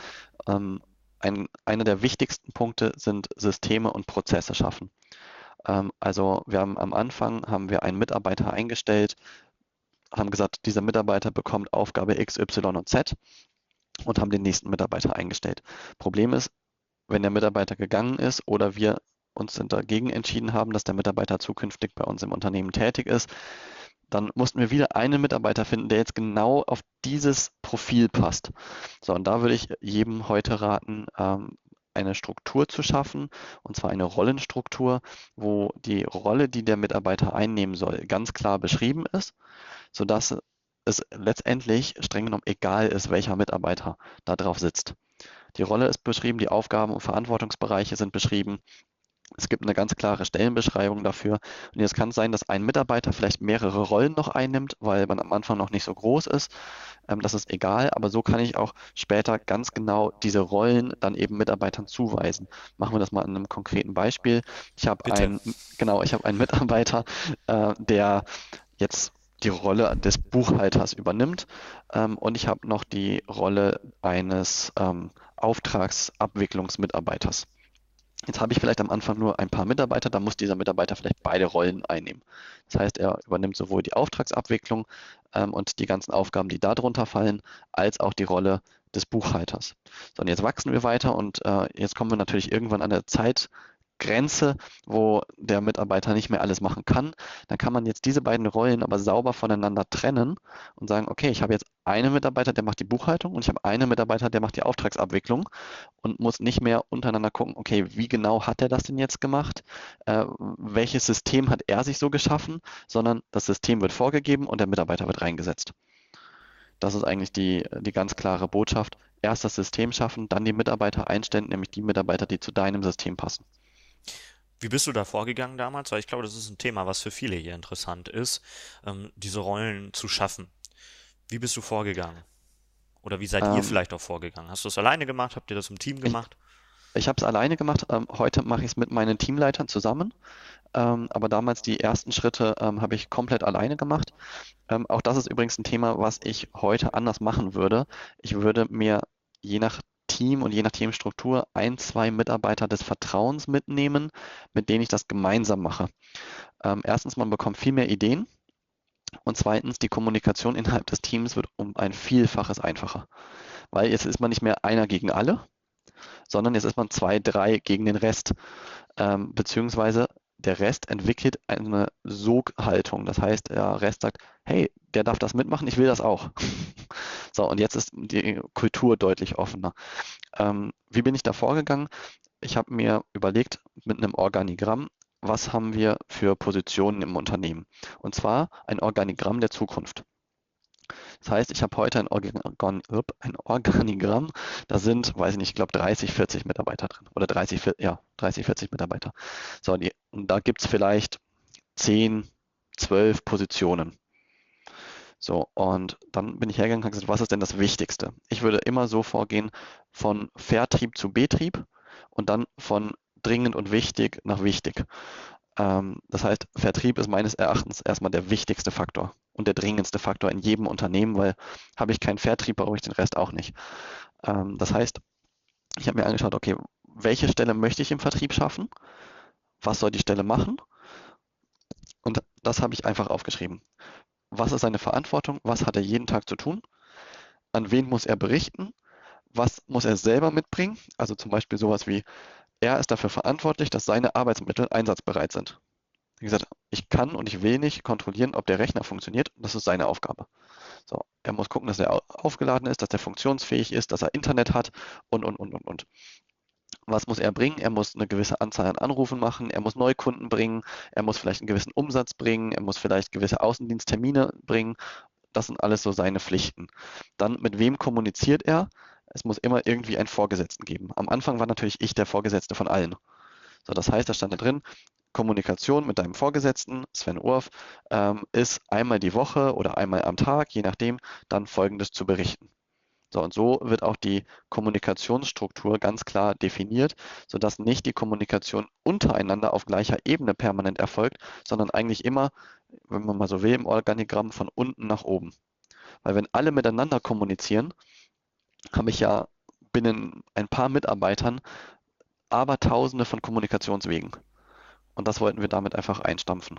Einer der wichtigsten Punkte sind Systeme und Prozesse schaffen. Also wir haben am Anfang haben wir einen Mitarbeiter eingestellt, haben gesagt, dieser Mitarbeiter bekommt Aufgabe X, Y und Z und haben den nächsten Mitarbeiter eingestellt. Problem ist, wenn der Mitarbeiter gegangen ist oder wir uns dagegen entschieden haben, dass der Mitarbeiter zukünftig bei uns im Unternehmen tätig ist, dann mussten wir wieder einen Mitarbeiter finden, der jetzt genau auf dieses Profil passt. So, und da würde ich jedem heute raten, eine Struktur zu schaffen, und zwar eine Rollenstruktur, wo die Rolle, die der Mitarbeiter einnehmen soll, ganz klar beschrieben ist, sodass es letztendlich streng genommen egal ist, welcher Mitarbeiter da drauf sitzt. Die Rolle ist beschrieben, die Aufgaben und Verantwortungsbereiche sind beschrieben. Es gibt eine ganz klare Stellenbeschreibung dafür. Und jetzt kann es sein, dass ein Mitarbeiter vielleicht mehrere Rollen noch einnimmt, weil man am Anfang noch nicht so groß ist. Das ist egal, aber so kann ich auch später ganz genau diese Rollen dann eben Mitarbeitern zuweisen. Machen wir das mal an einem konkreten Beispiel. Ich habe Bitte. ich habe einen Mitarbeiter, der jetzt die Rolle des Buchhalters übernimmt, und ich habe noch die Rolle eines Auftragsabwicklungsmitarbeiters. Jetzt habe ich vielleicht am Anfang nur ein paar Mitarbeiter, da muss dieser Mitarbeiter vielleicht beide Rollen einnehmen. Das heißt, er übernimmt sowohl die Auftragsabwicklung und die ganzen Aufgaben, die darunter fallen, als auch die Rolle des Buchhalters. So, und jetzt wachsen wir weiter und jetzt kommen wir natürlich irgendwann an der Zeitgrenze, wo der Mitarbeiter nicht mehr alles machen kann. Dann kann man jetzt diese beiden Rollen aber sauber voneinander trennen und sagen, okay, ich habe jetzt einen Mitarbeiter, der macht die Buchhaltung und ich habe einen Mitarbeiter, der macht die Auftragsabwicklung und muss nicht mehr untereinander gucken, okay, wie genau hat er das denn jetzt gemacht? Welches System hat er sich so geschaffen? Sondern das System wird vorgegeben und der Mitarbeiter wird reingesetzt. Das ist eigentlich die ganz klare Botschaft. Erst das System schaffen, dann die Mitarbeiter einstellen, nämlich die Mitarbeiter, die zu deinem System passen. Wie bist du da vorgegangen damals? Weil ich glaube, das ist ein Thema, was für viele hier interessant ist, diese Rollen zu schaffen. Wie bist du vorgegangen? Oder wie seid ihr Ähm, vielleicht auch vorgegangen? Hast du das alleine gemacht? Habt ihr das im Team ich gemacht? ich habe es alleine gemacht. Heute mache ich es mit meinen Teamleitern zusammen. Aber damals die ersten Schritte habe ich komplett alleine gemacht. Auch das ist übrigens ein Thema, was ich heute anders machen würde. Ich würde mir je nach Team und je nach Teamstruktur ein, zwei Mitarbeiter des Vertrauens mitnehmen, mit denen ich das gemeinsam mache. Erstens, man bekommt viel mehr Ideen Und zweitens, die Kommunikation innerhalb des Teams wird um ein Vielfaches einfacher. Weil jetzt ist man nicht mehr einer gegen alle, sondern jetzt ist man 2, 3 gegen den Rest. Beziehungsweise der Rest entwickelt eine Soghaltung. Das heißt, der Rest sagt, hey, der darf das mitmachen, ich will das auch. So, und jetzt ist die Kultur deutlich offener. Wie bin ich da vorgegangen? Ich habe mir überlegt mit einem Organigramm, was haben wir für Positionen im Unternehmen? Und zwar ein Organigramm der Zukunft. Das heißt, ich habe heute ein Organigramm, da sind, weiß ich nicht, ich glaube 30, 40 Mitarbeiter drin. Oder 30, 40 Mitarbeiter. So, und da gibt es vielleicht 10, 12 Positionen. So, und dann bin ich hergegangen und habe gesagt, was ist denn das Wichtigste? Ich würde immer so vorgehen, von Vertrieb zu Betrieb und dann von dringend und wichtig nach wichtig. Das heißt, Vertrieb ist meines Erachtens erstmal der wichtigste Faktor und der dringendste Faktor in jedem Unternehmen, weil habe ich keinen Vertrieb, brauche ich den Rest auch nicht. Das heißt, ich habe mir angeschaut, okay, welche Stelle möchte ich im Vertrieb schaffen? Was soll die Stelle machen? Und das habe ich einfach aufgeschrieben. Was ist seine Verantwortung? Was hat er jeden Tag zu tun? An wen muss er berichten? Was muss er selber mitbringen? Also zum Beispiel sowas wie, er ist dafür verantwortlich, dass seine Arbeitsmittel einsatzbereit sind. Wie gesagt, ich kann und ich will nicht kontrollieren, ob der Rechner funktioniert. Das ist seine Aufgabe. So, er muss gucken, dass er aufgeladen ist, dass er funktionsfähig ist, dass er Internet hat und. Was muss er bringen? Er muss eine gewisse Anzahl an Anrufen machen, er muss Neukunden bringen, er muss vielleicht einen gewissen Umsatz bringen, er muss vielleicht gewisse Außendiensttermine bringen. Das sind alles so seine Pflichten. Dann, mit wem kommuniziert er? Es muss immer irgendwie einen Vorgesetzten geben. Am Anfang war natürlich ich der Vorgesetzte von allen. So, das heißt, da stand da drin, Kommunikation mit deinem Vorgesetzten, Sven Urf, ist einmal die Woche oder einmal am Tag, je nachdem, dann Folgendes zu berichten. So, und so wird auch die Kommunikationsstruktur ganz klar definiert, sodass nicht die Kommunikation untereinander auf gleicher Ebene permanent erfolgt, sondern eigentlich immer, wenn man mal so will, im Organigramm von unten nach oben. Weil wenn alle miteinander kommunizieren, habe ich ja binnen ein paar Mitarbeitern aber Tausende von Kommunikationswegen. Und das wollten wir damit einfach einstampfen.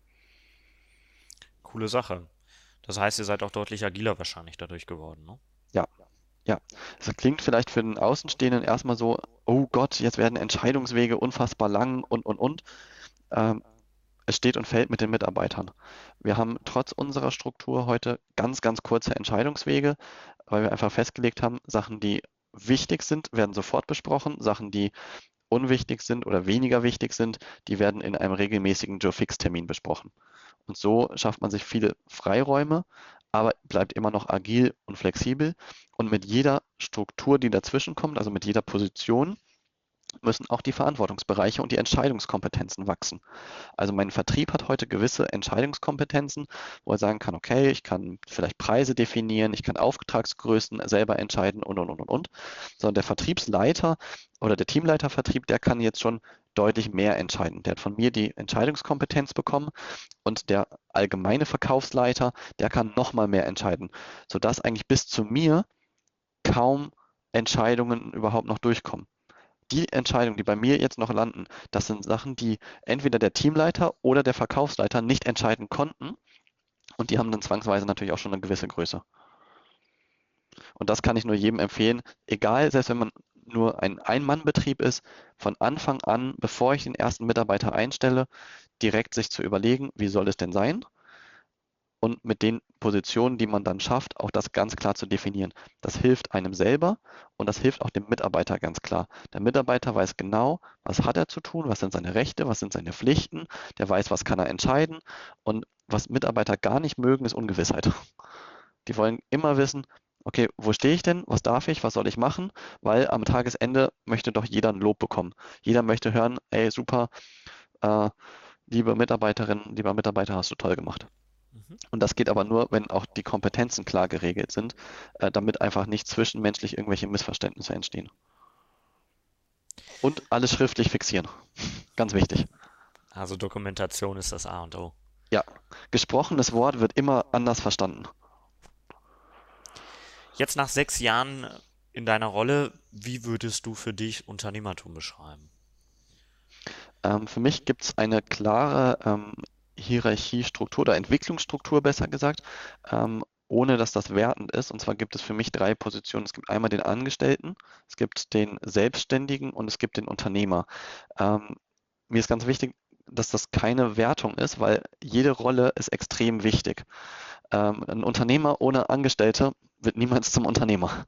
Coole Sache. Das heißt, ihr seid auch deutlich agiler wahrscheinlich dadurch geworden, ne? Ja, ja. Es klingt vielleicht für den Außenstehenden erstmal so, oh Gott, jetzt werden Entscheidungswege unfassbar lang und. Ähm, Es steht und fällt mit den Mitarbeitern. Wir haben trotz unserer Struktur heute ganz, ganz kurze Entscheidungswege, weil wir einfach festgelegt haben, Sachen, die wichtig sind, werden sofort besprochen. Sachen, die unwichtig sind oder weniger wichtig sind, die werden in einem regelmäßigen Joe-Fix-Termin besprochen. Und so schafft man sich viele Freiräume, aber bleibt immer noch agil und flexibel. Und mit jeder Struktur, die dazwischen kommt, also mit jeder Position, müssen auch die Verantwortungsbereiche und die Entscheidungskompetenzen wachsen. Also mein Vertrieb hat heute gewisse Entscheidungskompetenzen, wo er sagen kann, okay, ich kann vielleicht Preise definieren, ich kann Auftragsgrößen selber entscheiden und. Sondern der Vertriebsleiter oder der Teamleitervertrieb, der kann jetzt schon deutlich mehr entscheiden. Der hat von mir die Entscheidungskompetenz bekommen und der allgemeine Verkaufsleiter, der kann nochmal mehr entscheiden, sodass eigentlich bis zu mir kaum Entscheidungen überhaupt noch durchkommen. Die Entscheidungen, die bei mir jetzt noch landen, das sind Sachen, die entweder der Teamleiter oder der Verkaufsleiter nicht entscheiden konnten und die haben dann zwangsweise natürlich auch schon eine gewisse Größe. Und das kann ich nur jedem empfehlen, egal, selbst wenn man nur ein Ein-Mann-Betrieb ist, von Anfang an, bevor ich den ersten Mitarbeiter einstelle, direkt sich zu überlegen, wie soll es denn sein? Und mit den Positionen, die man dann schafft, auch das ganz klar zu definieren. Das hilft einem selber und das hilft auch dem Mitarbeiter ganz klar. Der Mitarbeiter weiß genau, was hat er zu tun, was sind seine Rechte, was sind seine Pflichten, der weiß, was kann er entscheiden und was Mitarbeiter gar nicht mögen, ist Ungewissheit. Die wollen immer wissen, okay, wo stehe ich denn, was darf ich, was soll ich machen, weil am Tagesende möchte doch jeder ein Lob bekommen. Jeder möchte hören, ey, super, liebe Mitarbeiterin, lieber Mitarbeiter, hast du toll gemacht. Und das geht aber nur, wenn auch die Kompetenzen klar geregelt sind, damit einfach nicht zwischenmenschlich irgendwelche Missverständnisse entstehen. Und alles schriftlich fixieren. Ganz wichtig. Also Dokumentation ist das A und O. Ja, gesprochenes Wort wird immer anders verstanden. Jetzt nach 6 Jahren in deiner Rolle, wie würdest du für dich Unternehmertum beschreiben? Für mich gibt es eine klare Hierarchiestruktur oder Entwicklungsstruktur besser gesagt, ohne dass das wertend ist. Und zwar gibt es für mich 3 Positionen. Es gibt einmal den Angestellten, es gibt den Selbstständigen und es gibt den Unternehmer. Mir ist ganz wichtig, dass das keine Wertung ist, weil jede Rolle ist extrem wichtig. Ein Unternehmer ohne Angestellte wird niemals zum Unternehmer.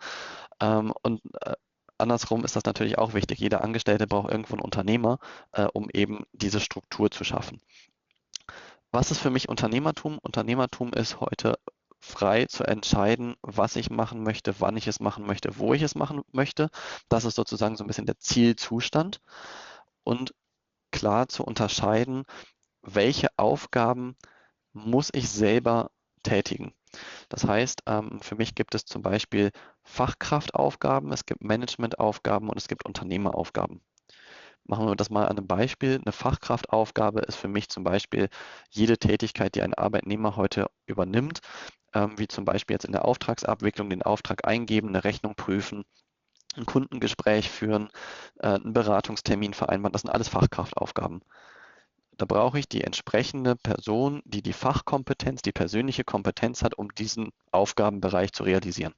Und andersrum ist das natürlich auch wichtig. Jeder Angestellte braucht irgendwo einen Unternehmer, um eben diese Struktur zu schaffen. Was ist für mich Unternehmertum? Unternehmertum ist heute frei zu entscheiden, was ich machen möchte, wann ich es machen möchte, wo ich es machen möchte. Das ist sozusagen so ein bisschen der Zielzustand. Und klar zu unterscheiden, welche Aufgaben muss ich selber tätigen. Das heißt, für mich gibt es zum Beispiel Fachkraftaufgaben, es gibt Managementaufgaben und es gibt Unternehmeraufgaben. Machen wir das mal an einem Beispiel. Eine Fachkraftaufgabe ist für mich zum Beispiel jede Tätigkeit, die ein Arbeitnehmer heute übernimmt, wie zum Beispiel jetzt in der Auftragsabwicklung den Auftrag eingeben, eine Rechnung prüfen, ein Kundengespräch führen, einen Beratungstermin vereinbaren. Das sind alles Fachkraftaufgaben. Da brauche ich die entsprechende Person, die die Fachkompetenz, die persönliche Kompetenz hat, um diesen Aufgabenbereich zu realisieren.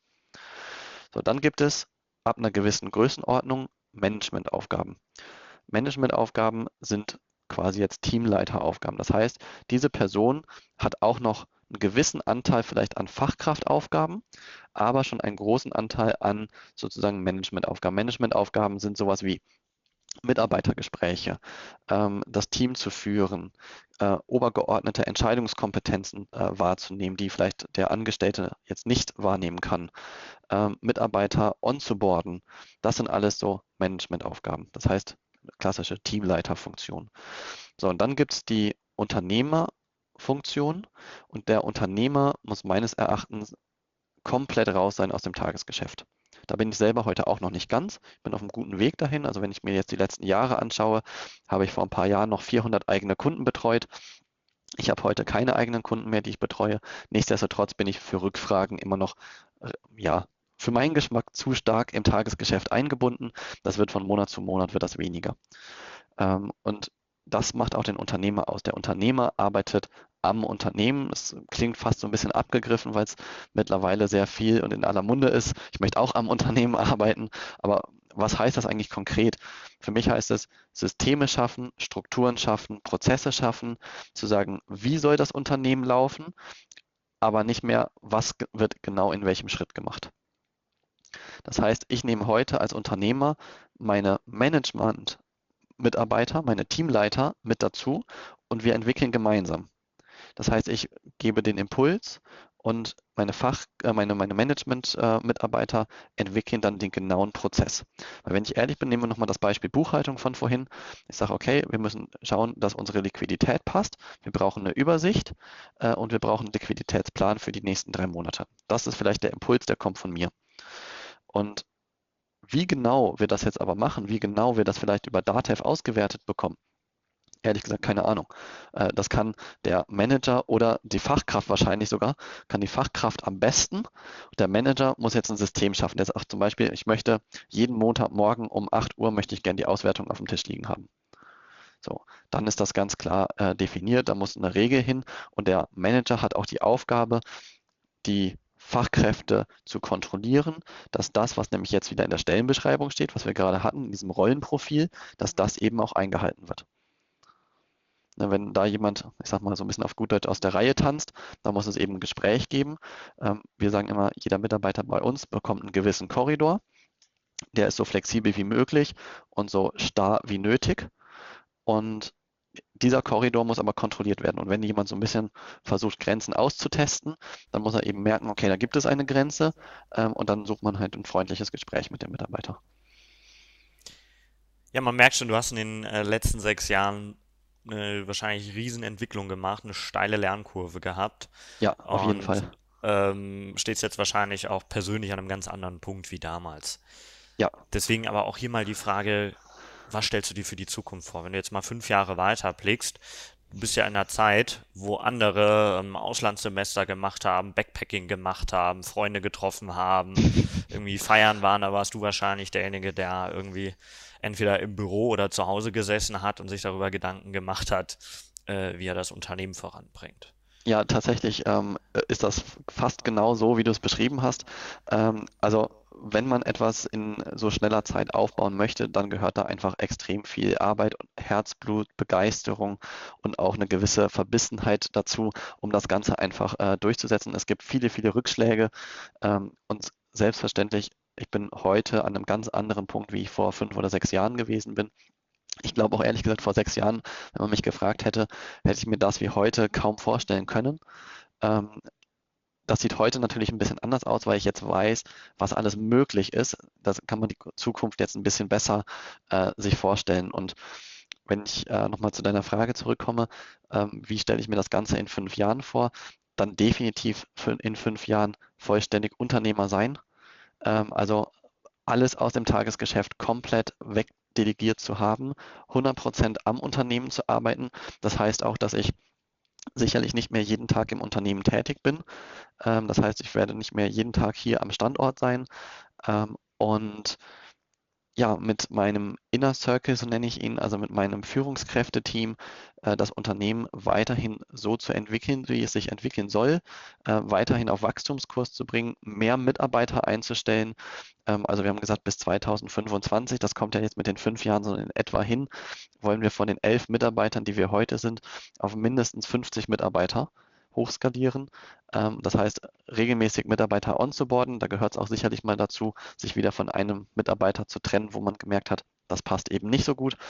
So, dann gibt es ab einer gewissen Größenordnung Managementaufgaben. Managementaufgaben sind quasi jetzt Teamleiteraufgaben. Das heißt, diese Person hat auch noch einen gewissen Anteil vielleicht an Fachkraftaufgaben, aber schon einen großen Anteil an sozusagen Managementaufgaben. Managementaufgaben sind sowas wie Mitarbeitergespräche, das Team zu führen, obergeordnete Entscheidungskompetenzen wahrzunehmen, die vielleicht der Angestellte jetzt nicht wahrnehmen kann, Mitarbeiter onzuboarden. Das sind alles so Managementaufgaben. Das heißt, klassische Teamleiterfunktion. So, und dann gibt es die Unternehmerfunktion und der Unternehmer muss meines Erachtens komplett raus sein aus dem Tagesgeschäft. Da bin ich selber heute auch noch nicht ganz. Ich bin auf einem guten Weg dahin. Also wenn ich mir jetzt die letzten Jahre anschaue, habe ich vor ein paar Jahren noch 400 eigene Kunden betreut. Ich habe heute keine eigenen Kunden mehr, die ich betreue. Nichtsdestotrotz bin ich für Rückfragen immer noch, ja, für meinen Geschmack zu stark im Tagesgeschäft eingebunden. Das wird von Monat zu Monat wird das weniger. Und das macht auch den Unternehmer aus. Der Unternehmer arbeitet am Unternehmen. Es klingt fast so ein bisschen abgegriffen, weil es mittlerweile sehr viel und in aller Munde ist. Ich möchte auch am Unternehmen arbeiten, aber was heißt das eigentlich konkret? Für mich heißt es, Systeme schaffen, Strukturen schaffen, Prozesse schaffen, zu sagen, wie soll das Unternehmen laufen, aber nicht mehr, was wird genau in welchem Schritt gemacht. Das heißt, ich nehme heute als Unternehmer meine Management-Mitarbeiter, meine Teamleiter mit dazu und wir entwickeln gemeinsam. Das heißt, ich gebe den Impuls und meine Management-Mitarbeiter entwickeln dann den genauen Prozess. Weil wenn ich ehrlich bin, nehmen wir nochmal das Beispiel Buchhaltung von vorhin. Ich sage, okay, wir müssen schauen, dass unsere Liquidität passt. Wir brauchen eine Übersicht und wir brauchen einen Liquiditätsplan für die nächsten 3 Monate. Das ist vielleicht der Impuls, der kommt von mir. Und wie genau wir das jetzt aber machen, wie genau wir das vielleicht über Datev ausgewertet bekommen, ehrlich gesagt keine Ahnung. Das kann der Manager oder die Fachkraft wahrscheinlich sogar, kann die Fachkraft am besten. Der Manager muss jetzt ein System schaffen. Der sagt zum Beispiel, ich möchte jeden Montagmorgen um 8 Uhr möchte ich gerne die Auswertung auf dem Tisch liegen haben. So, dann ist das ganz klar definiert, da muss eine Regel hin und der Manager hat auch die Aufgabe, die Fachkräfte zu kontrollieren, dass das, was nämlich jetzt wieder in der Stellenbeschreibung steht, was wir gerade hatten, in diesem Rollenprofil, dass das eben auch eingehalten wird. Wenn da jemand, ich sag mal so ein bisschen auf gut Deutsch, aus der Reihe tanzt, dann muss es eben ein Gespräch geben. Wir sagen immer, jeder Mitarbeiter bei uns bekommt einen gewissen Korridor. Der ist so flexibel wie möglich und so starr wie nötig. Und dieser Korridor muss aber kontrolliert werden. Und wenn jemand so ein bisschen versucht, Grenzen auszutesten, dann muss er eben merken, okay, da gibt es eine Grenze und dann sucht man halt ein freundliches Gespräch mit dem Mitarbeiter. Ja, man merkt schon, du hast in den letzten 6 Jahren eine wahrscheinlich Riesenentwicklung gemacht, eine steile Lernkurve gehabt Ja, auf jeden Fall. Stehst jetzt wahrscheinlich auch persönlich an einem ganz anderen Punkt wie damals. Ja, Deswegen aber auch hier mal die Frage, was stellst du dir für die Zukunft vor? Wenn du jetzt mal 5 Jahre weiter blickst, du bist ja in einer Zeit, wo andere Auslandssemester gemacht haben, Backpacking gemacht haben, Freunde getroffen haben, irgendwie feiern waren, da warst du wahrscheinlich derjenige, der irgendwie entweder im Büro oder zu Hause gesessen hat und sich darüber Gedanken gemacht hat, wie er das Unternehmen voranbringt. Ja, tatsächlich ist das fast genau so, wie du es beschrieben hast. Also wenn man etwas in so schneller Zeit aufbauen möchte, dann gehört da einfach extrem viel Arbeit, Herzblut, Begeisterung und auch eine gewisse Verbissenheit dazu, um das Ganze einfach durchzusetzen. Es gibt viele, viele Rückschläge und selbstverständlich, ich bin heute an einem ganz anderen Punkt, wie ich vor 5 oder 6 Jahren gewesen bin. Ich glaube auch ehrlich gesagt, vor 6 Jahren, wenn man mich gefragt hätte, hätte ich mir das wie heute kaum vorstellen können. Ähm, Das sieht heute natürlich ein bisschen anders aus, weil ich jetzt weiß, was alles möglich ist. Das kann man die Zukunft jetzt ein bisschen besser sich vorstellen. Und wenn ich nochmal zu deiner Frage zurückkomme, wie stelle ich mir das Ganze in 5 Jahren vor, dann definitiv in 5 Jahren vollständig Unternehmer sein. Also alles aus dem Tagesgeschäft komplett wegdelegiert zu haben, 100% am Unternehmen zu arbeiten. Das heißt auch, dass ich sicherlich nicht mehr jeden Tag im Unternehmen tätig bin. Das heißt, ich werde nicht mehr jeden Tag hier am Standort sein. Und ja, mit meinem Inner Circle, so nenne ich ihn, also mit meinem Führungskräfteteam, das Unternehmen weiterhin so zu entwickeln, wie es sich entwickeln soll, weiterhin auf Wachstumskurs zu bringen, mehr Mitarbeiter einzustellen. Also wir haben gesagt, bis 2025, das kommt ja jetzt mit den 5 Jahren so in etwa hin, wollen wir von den 11 Mitarbeitern, die wir heute sind, auf mindestens 50 Mitarbeiter hochskalieren. Das heißt, regelmäßig Mitarbeiter onzuboarden. Da gehört es auch sicherlich mal dazu, sich wieder von einem Mitarbeiter zu trennen, wo man gemerkt hat, das passt eben nicht so gut.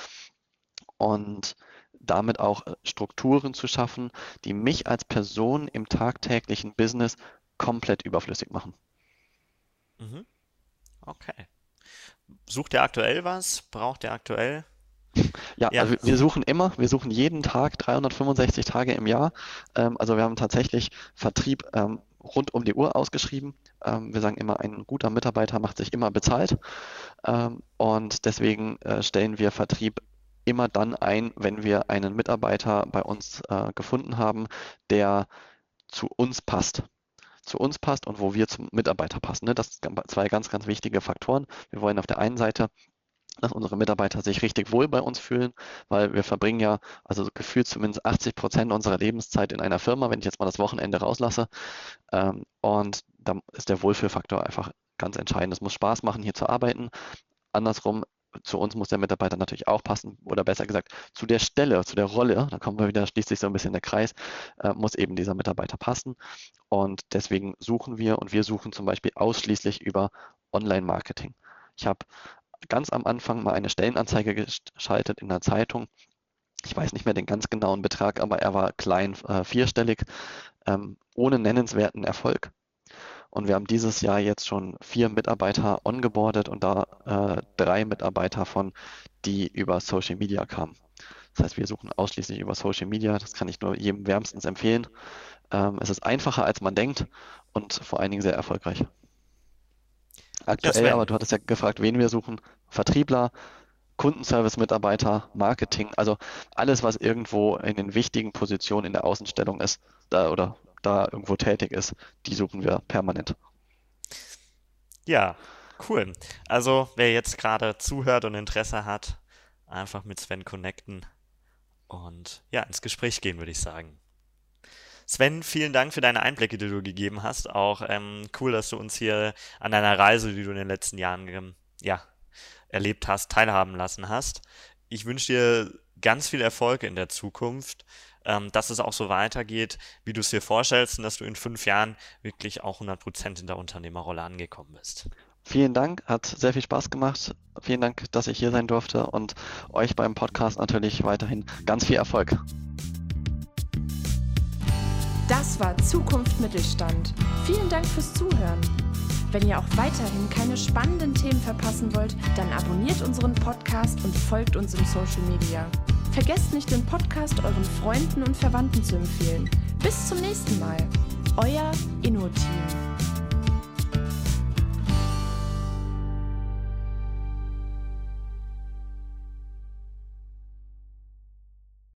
Und damit auch Strukturen zu schaffen, die mich als Person im tagtäglichen Business komplett überflüssig machen. Mhm. Okay. Sucht ihr aktuell was? Braucht ihr aktuell? Ja, Ja. also wir suchen jeden Tag 365 Tage im Jahr. Also wir haben tatsächlich Vertrieb rund um die Uhr ausgeschrieben. Wir sagen immer, ein guter Mitarbeiter macht sich immer bezahlt. Und deswegen stellen wir Vertrieb immer dann ein, wenn wir einen Mitarbeiter bei uns gefunden haben, der zu uns passt. Zu uns passt und wo wir zum Mitarbeiter passen. Ne? Das sind 2 ganz, ganz wichtige Faktoren. Wir wollen auf der einen Seite, dass unsere Mitarbeiter sich richtig wohl bei uns fühlen, weil wir verbringen ja, also gefühlt zumindest 80% unserer Lebenszeit in einer Firma, wenn ich jetzt mal das Wochenende rauslasse. Und da ist der Wohlfühlfaktor einfach ganz entscheidend. Es muss Spaß machen, hier zu arbeiten. Andersrum, zu uns muss der Mitarbeiter natürlich auch passen, oder besser gesagt, zu der Stelle, zu der Rolle, da kommen wir wieder, schließt sich so ein bisschen der Kreis, muss eben dieser Mitarbeiter passen. Und deswegen suchen wir, und wir suchen zum Beispiel ausschließlich über Online-Marketing. Ich habe ganz am Anfang mal eine Stellenanzeige geschaltet in der Zeitung. Ich weiß nicht mehr den ganz genauen Betrag, aber er war klein, 4-stellig, ohne nennenswerten Erfolg. Und wir haben dieses Jahr jetzt schon 4 Mitarbeiter ongeboardet und da 3 Mitarbeiter von, die über Social Media kamen. Das heißt, wir suchen ausschließlich über Social Media. Das kann ich nur jedem wärmstens empfehlen. Es ist einfacher, als man denkt und vor allen Dingen sehr erfolgreich. Aktuell, aber du hattest ja gefragt, wen wir suchen. Vertriebler, Kundenservice-Mitarbeiter, Marketing, also alles, was irgendwo in den wichtigen Positionen in der Außenstellung ist, da irgendwo tätig ist, die suchen wir permanent. Ja, cool. Also, wer jetzt gerade zuhört und Interesse hat, einfach mit Sven connecten und ja, ins Gespräch gehen, würde ich sagen. Sven, vielen Dank für deine Einblicke, die du gegeben hast. Auch cool, dass du uns hier an deiner Reise, die du in den letzten Jahren erlebt hast, teilhaben lassen hast. Ich wünsche dir ganz viel Erfolg in der Zukunft, dass es auch so weitergeht, wie du es dir vorstellst und dass du in 5 Jahren wirklich auch 100% in der Unternehmerrolle angekommen bist. Vielen Dank, hat sehr viel Spaß gemacht. Vielen Dank, dass ich hier sein durfte und euch beim Podcast natürlich weiterhin ganz viel Erfolg. Das war Zukunft Mittelstand. Vielen Dank fürs Zuhören. Wenn ihr auch weiterhin keine spannenden Themen verpassen wollt, dann abonniert unseren Podcast und folgt uns im Social Media. Vergesst nicht, den Podcast euren Freunden und Verwandten zu empfehlen. Bis zum nächsten Mal. Euer Inno-Team.